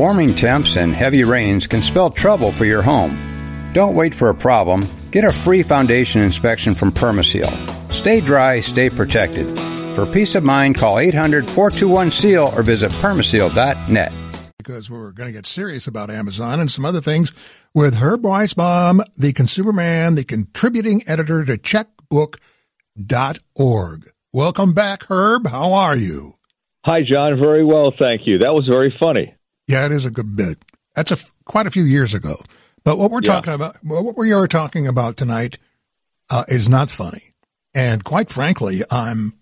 Warming temps and heavy rains can spell trouble for your home. Don't wait for a problem. Get a free foundation inspection from Permaseal. Stay dry, stay protected. For peace of mind, call 800-421-SEAL or visit permaseal.net. Because we're going to get serious about Amazon and some other things with Herb Weisbaum, the consumer man, the contributing editor to checkbook.org. Welcome back, Herb. How are you? Hi, John. Very well, thank you. That was very funny. Yeah, it is a good bit. That's quite a few years ago. But what we are talking about tonight is not funny. And quite frankly, I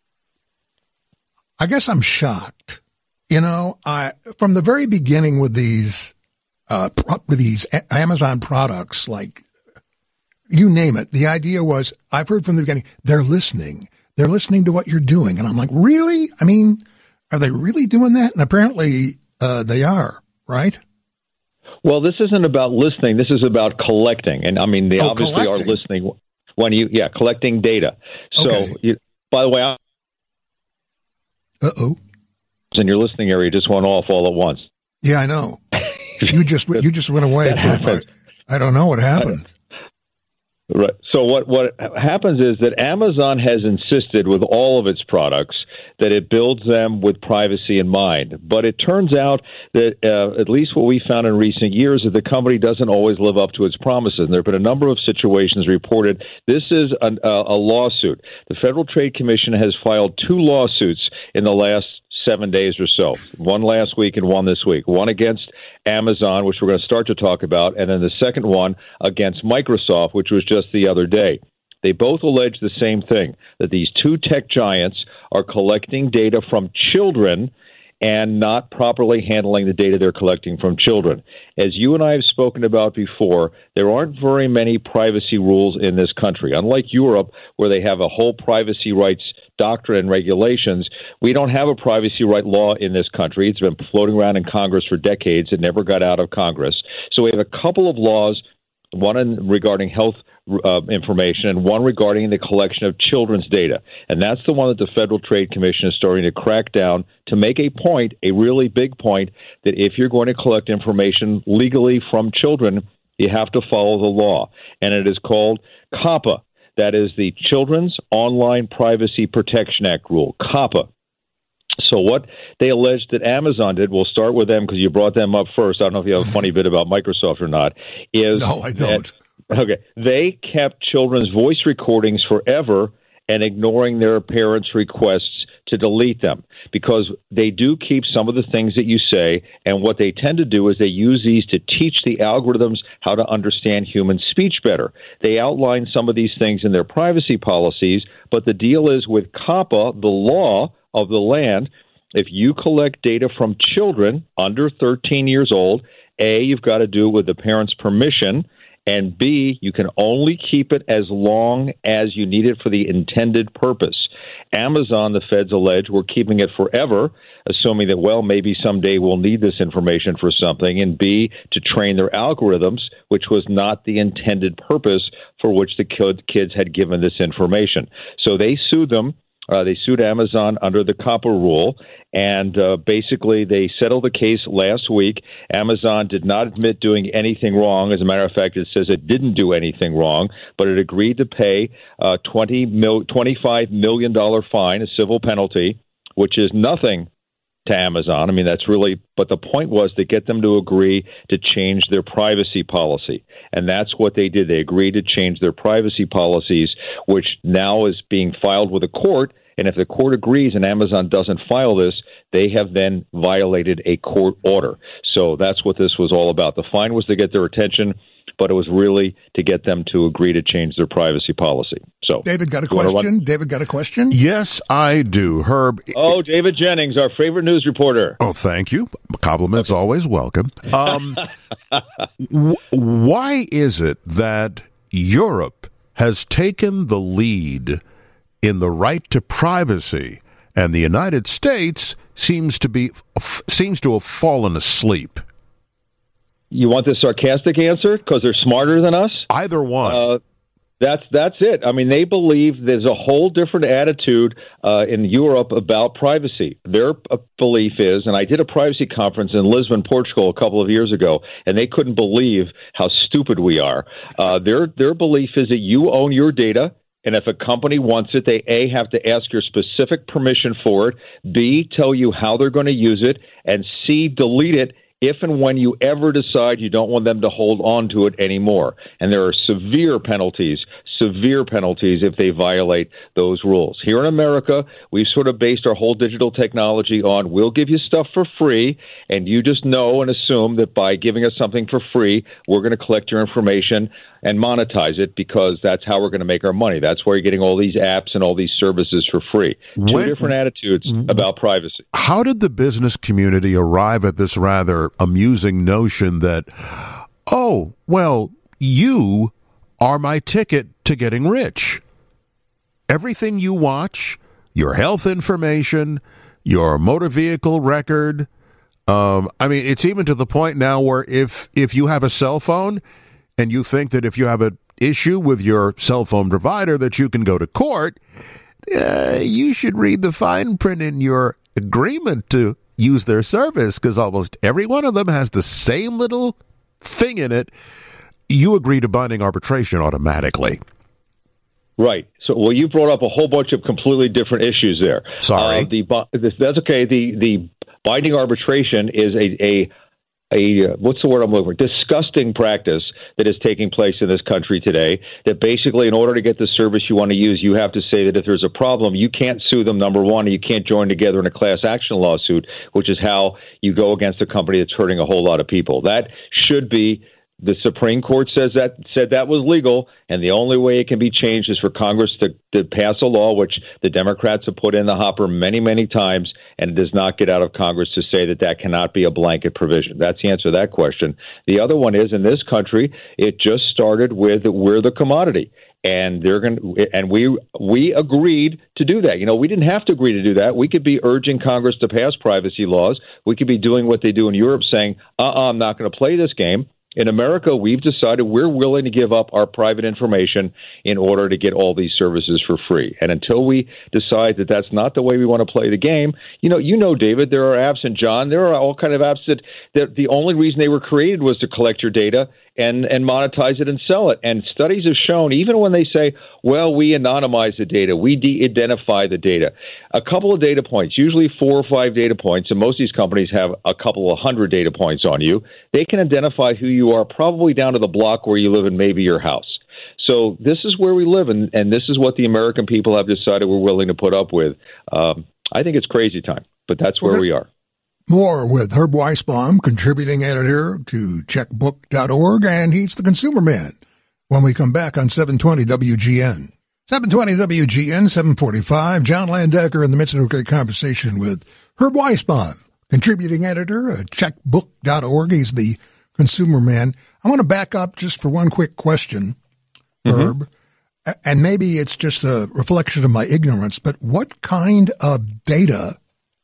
guess I'm shocked. You know, from the very beginning with these Amazon products, like you name it, the idea was, I've heard from the beginning, they're listening. They're listening to what you're doing. And I'm like, really? I mean, are they really doing that? And apparently they are, right? Well, this isn't about listening. This is about collecting. And I mean, they obviously collecting. are listening when collecting data. So, Okay. by the way, Uh-oh. in your listening area just went off all at once. Yeah, I know. You just went away for about, I don't know what happened. Right. So what happens is that Amazon has insisted with all of its products that it builds them with privacy in mind. But it turns out that at least what we found in recent years is the company doesn't always live up to its promises. And there have been a number of situations reported. This is a lawsuit. The Federal Trade Commission has filed 2 lawsuits in the last 7 days or so, one last week and one this week, one against Amazon, which we're going to start to talk about, and then the second one against Microsoft, which was just the other day. They both allege the same thing, that these 2 tech giants are collecting data from children and not properly handling the data they're collecting from children. As you and I have spoken about before, there aren't very many privacy rules in this country. Unlike Europe, where they have a whole privacy rights doctrine and regulations, we don't have a privacy right law in this country. It's been floating around in Congress for decades. It never got out of Congress. So we have a couple of laws, one regarding health information and one regarding the collection of children's data. And that's the one that the Federal Trade Commission is starting to crack down to make a point, a really big point, that if you're going to collect information legally from children, you have to follow the law. And it is called COPPA. That is the Children's Online Privacy Protection Act rule, COPPA. So what they alleged that Amazon did, we'll start with them because you brought them up first. I don't know if you have a funny bit about Microsoft or not. No, I don't. Okay. They kept children's voice recordings forever and ignoring their parents' requests to delete them because they do keep some of the things that you say. And what they tend to do is they use these to teach the algorithms how to understand human speech better. They outline some of these things in their privacy policies. But the deal is with COPPA, the law of the land, if you collect data from children under 13 years old, A, you've got to do it with the parents' permission. And B, you can only keep it as long as you need it for the intended purpose. Amazon, the feds allege, were keeping it forever, assuming that, well, maybe someday we'll need this information for something, and B, to train their algorithms, which was not the intended purpose for which the kids had given this information. So they sued them. They sued Amazon under the COPPA rule, and basically they settled the case last week. Amazon did not admit doing anything wrong. As a matter of fact, it says it didn't do anything wrong, but it agreed to pay a $25 million fine, a civil penalty, which is nothing to Amazon. I mean, that's really, but the point was to get them to agree to change their privacy policy. And that's what they did. They agreed to change their privacy policies, which now is being filed with a court. And if the court agrees and Amazon doesn't file this, they have then violated a court order. So that's what this was all about. The fine was to get their attention, but it was really to get them to agree to change their privacy policy. So, David got a question? David got a question? Yes, I do, Herb. Oh, David Jennings, our favorite news reporter. Oh, thank you. Compliments always welcome. Why is it that Europe has taken the lead in the right to privacy, and the United States seems to have fallen asleep? You want the sarcastic answer because they're smarter than us? Either one. That's it. I mean, they believe there's a whole different attitude in Europe about privacy. Their belief is, and I did a privacy conference in Lisbon, Portugal, a couple of years ago, and they couldn't believe how stupid we are. Their belief is that you own your data, and if a company wants it, they A, have to ask your specific permission for it, B, tell you how they're going to use it, and C, delete it if and when you ever decide you don't want them to hold on to it anymore. And there are severe penalties if they violate those rules. Here in America, we've sort of based our whole digital technology on we'll give you stuff for free, and you just know and assume that by giving us something for free, we're going to collect your information and monetize it because that's how we're going to make our money. That's why you're getting all these apps and all these services for free. Two different attitudes about privacy. How did the business community arrive at this rather amusing notion that, oh, well, you are my ticket to getting rich? Everything you watch, your health information, your motor vehicle record, it's even to the point now where if you have a cell phone and you think that if you have an issue with your cell phone provider that you can go to court, you should read the fine print in your agreement to use their service because almost every one of them has the same little thing in it. You agree to binding arbitration automatically. Right. So, well, you brought up a whole bunch of completely different issues there. Sorry. That's okay. The binding arbitration is a what's the word I'm looking for? Disgusting practice that is taking place in this country today. That basically, in order to get the service you want to use, you have to say that if there's a problem, you can't sue them, number one, and you can't join together in a class action lawsuit, which is how you go against a company that's hurting a whole lot of people. That should be. The Supreme Court said that was legal, and the only way it can be changed is for Congress to pass a law, which the Democrats have put in the hopper many, many times, and it does not get out of Congress to say that cannot be a blanket provision. That's the answer to that question. The other one is, in this country, it just started with we're the commodity. And we agreed to do that. You know, we didn't have to agree to do that. We could be urging Congress to pass privacy laws. We could be doing what they do in Europe, saying, I'm not going to play this game. In America, we've decided we're willing to give up our private information in order to get all these services for free. And until we decide that that's not the way we want to play the game, you know, David, there are apps, and John, there are all kind of apps that the only reason they were created was to collect your data and monetize it and sell it. And studies have shown, even when they say, well, we anonymize the data, we de-identify the data, a couple of data points, usually 4 or 5 data points, and most of these companies have a couple of 100 data points on you, they can identify who you are probably down to the block where you live and maybe your house. So this is where we live, and this is what the American people have decided we're willing to put up with. I think it's crazy time, but that's where we are. More with Herb Weisbaum, contributing editor to checkbook.org, and he's the Consumer Man when we come back on 720 WGN. 720 WGN, 745. John Landecker in the midst of a great conversation with Herb Weisbaum, contributing editor at checkbook.org. He's the Consumer Man. I want to back up just for one quick question, Herb, and maybe it's just a reflection of my ignorance, but what kind of data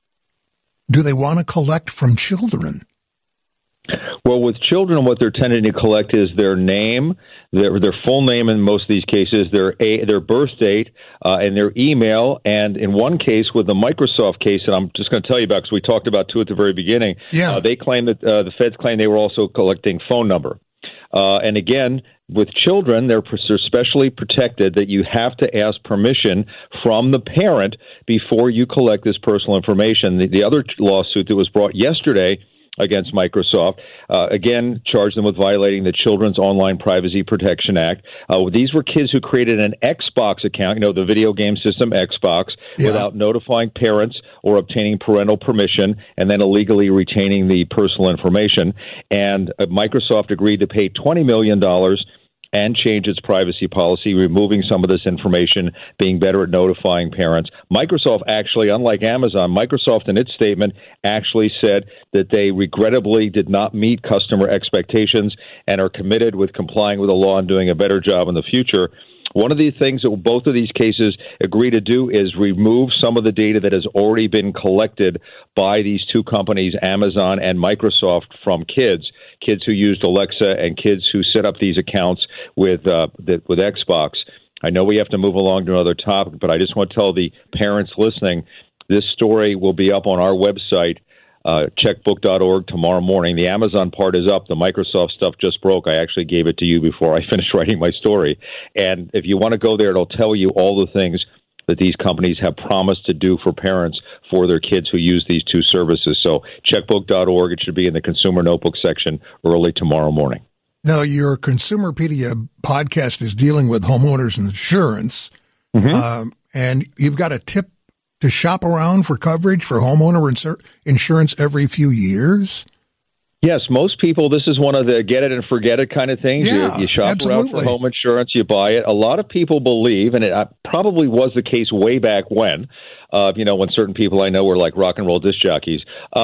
do they want to collect from children? Well, with children, what they're tending to collect is their name, their full name in most of these cases, their birth date, and their email. And in one case, with the Microsoft case, and I'm just going to tell you about because we talked about two at the very beginning, they claim that the feds claim they were also collecting phone number. And again, with children, they're specially protected that you have to ask permission from the parent before you collect this personal information. The other lawsuit that was brought yesterday against Microsoft, again, charged them with violating the Children's Online Privacy Protection Act. These were kids who created an Xbox account, the video game system Xbox, without notifying parents or obtaining parental permission, and then illegally retaining the personal information. And Microsoft agreed to pay $20 million and change its privacy policy, removing some of this information, being better at notifying parents. Microsoft actually, unlike Amazon, Microsoft in its statement actually said that they regrettably did not meet customer expectations and are committed with complying with the law and doing a better job in the future. One of the things that both of these cases agree to do is remove some of the data that has already been collected by these two companies, Amazon and Microsoft, from kids. kids who used Alexa and kids who set up these accounts with Xbox. I know we have to move along to another topic, but I just want to tell the parents listening, this story will be up on our website, checkbook.org, tomorrow morning. The Amazon part is up. The Microsoft stuff just broke. I actually gave it to you before I finished writing my story. And if you want to go there, it'll tell you all the things that these companies have promised to do for parents for their kids who use these two services. So checkbook.org, it should be in the Consumer Notebook section early tomorrow morning. Now, your Consumerpedia podcast is dealing with homeowners insurance, and you've got a tip to shop around for coverage for homeowner insurance every few years? Yes, most people, this is one of the get it and forget it kind of things. Yeah, you shop absolutely. around for home insurance, you buy it. A lot of people believe, and it probably was the case way back when, when certain people I know were like rock and roll disc jockeys,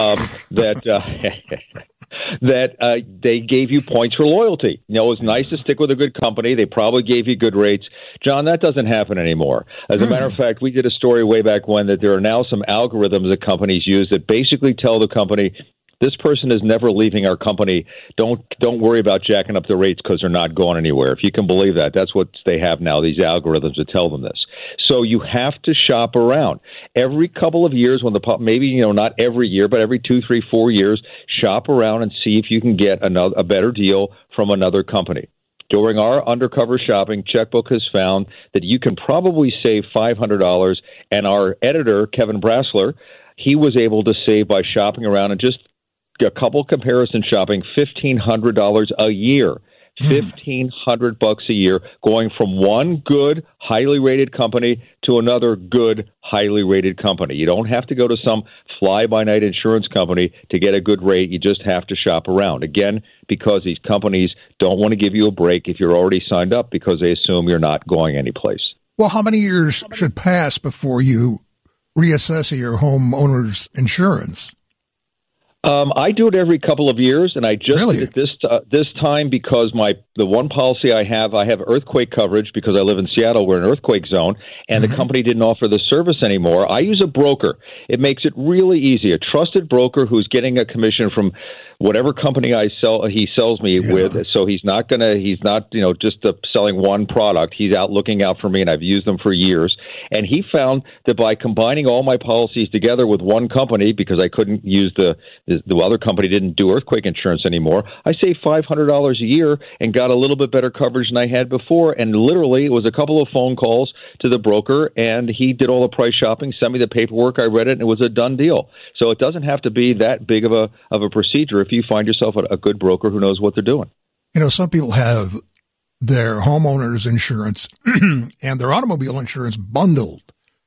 that they gave you points for loyalty. It was nice to stick with a good company. They probably gave you good rates. John, that doesn't happen anymore. As a matter of fact, we did a story way back when that there are now some algorithms that companies use that basically tell the company, this person is never leaving our company. Don't worry about jacking up the rates because they're not going anywhere. If you can believe that, that's what they have now, these algorithms that tell them this. So you have to shop around. Every couple of years, when maybe not every year, but every 2, 3, 4 years, shop around and see if you can get a better deal from another company. During our undercover shopping, Checkbook has found that you can probably save $500, and our editor, Kevin Brassler, he was able to save by shopping around and just a couple comparison shopping, $1,500 a year. $1,500 a year, going from one good, highly rated company to another good, highly rated company. You don't have to go to some fly-by-night insurance company to get a good rate. You just have to shop around. Again, because these companies don't want to give you a break if you're already signed up because they assume you're not going anyplace. Well, how many years should pass before you reassess your homeowner's insurance? I do it every couple of years, and I just did it this time because the one policy I have earthquake coverage because I live in Seattle. We're in an earthquake zone, and the company didn't offer the service anymore. I use a broker. It makes it really easy. A trusted broker who's getting a commission from whatever company he sells me with. So he's not just selling one product. He's out looking out for me, and I've used them for years. And he found that by combining all my policies together with one company, because I couldn't use the other company didn't do earthquake insurance anymore, I saved $500 a year and got a little bit better coverage than I had before. And literally, it was a couple of phone calls to the broker, and he did all the price shopping, sent me the paperwork, I read it, and it was a done deal. So it doesn't have to be that big of a procedure if you find yourself a good broker who knows what they're doing. Some people have their homeowner's insurance and their automobile insurance bundled.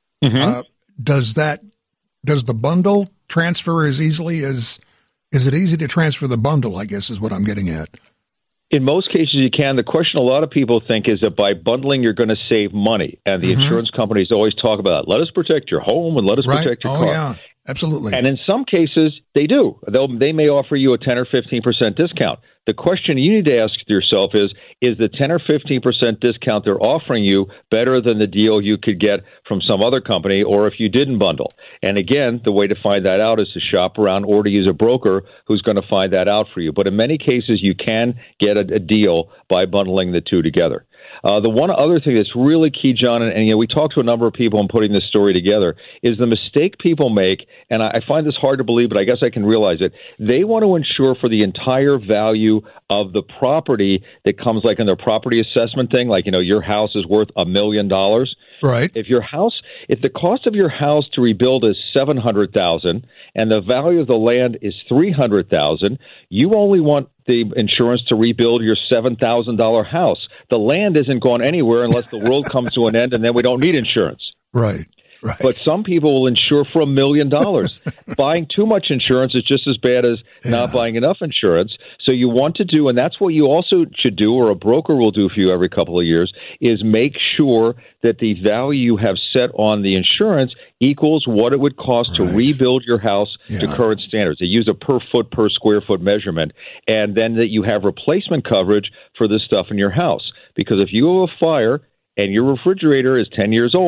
Does the bundle transfer as easily as, is it easy to transfer the bundle, I guess is what I'm getting at? In most cases, you can. The question a lot of people think is that by bundling, you're going to save money. And the insurance companies always talk about, let us protect your home and let us protect your car. Yeah, absolutely. And in some cases, they do. They may offer you a 10 or 15% discount. The question you need to ask yourself is the 10 or 15% discount they're offering you better than the deal you could get from some other company or if you didn't bundle? And again, the way to find that out is to shop around or to use a broker who's going to find that out for you. But in many cases, you can get a deal by bundling the two together. The one other thing that's really key, John, and we talked to a number of people in putting this story together, is the mistake people make, and I find this hard to believe, but I guess I can realize it. They want to insure for the entire value of the property that comes like in their property assessment thing, like, your house is worth $1 million. Right. If the cost of your house to rebuild is $700,000 and the value of the land is $300,000, you only want the insurance to rebuild your $7,000 house. The land isn't going anywhere unless the world comes to an end, and then we don't need insurance. Right. Right. But some people will insure for $1 million. Buying too much insurance is just as bad as not buying enough insurance. So you want to do, and that's what you also should do, or a broker will do for you every couple of years, is make sure that the value you have set on the insurance equals what it would cost to rebuild your house to current standards. They use a per foot, per square foot measurement, and then that you have replacement coverage for this stuff in your house. Because if you have a fire and your refrigerator is 10 years old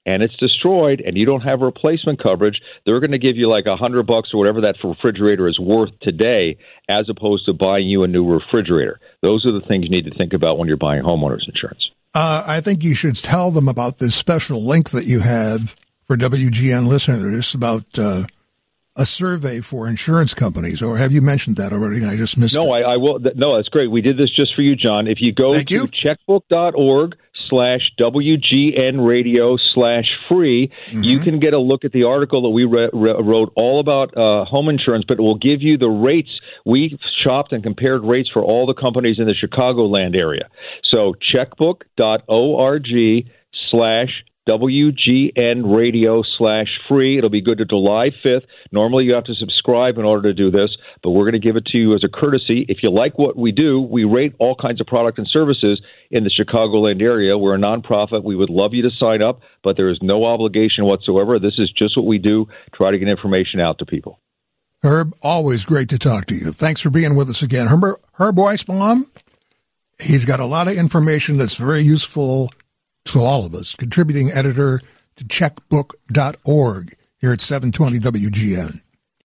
and it's destroyed and you don't have replacement coverage, they're going to give you like $100 or whatever that refrigerator is worth today, as opposed to buying you a new refrigerator. Those are the things you need to think about when you're buying homeowners insurance. I think you should tell them about this special link that you have for WGN listeners about a survey for insurance companies, or have you mentioned that already? And I just missed it. I will. No, that's great. We did this just for you, John. If you go to checkbook.org/WGN radio/free, you can get a look at the article that we wrote all about home insurance, but it will give you the rates. We shopped and compared rates for all the companies in the Chicagoland area. So checkbook.org/WGN radio/free. It'll be good to July 5th. Normally you have to subscribe in order to do this, but we're going to give it to you as a courtesy. If you like what we do, we rate all kinds of product and services in the Chicagoland area. We're a nonprofit. We would love you to sign up, but there is no obligation whatsoever. This is just what we do, try to get information out to people. Herb, always great to talk to you. Thanks for being with us again. Herb Weisbaum, he's got a lot of information that's very useful to all of us, contributing editor to checkbook.org here at 720 WGN.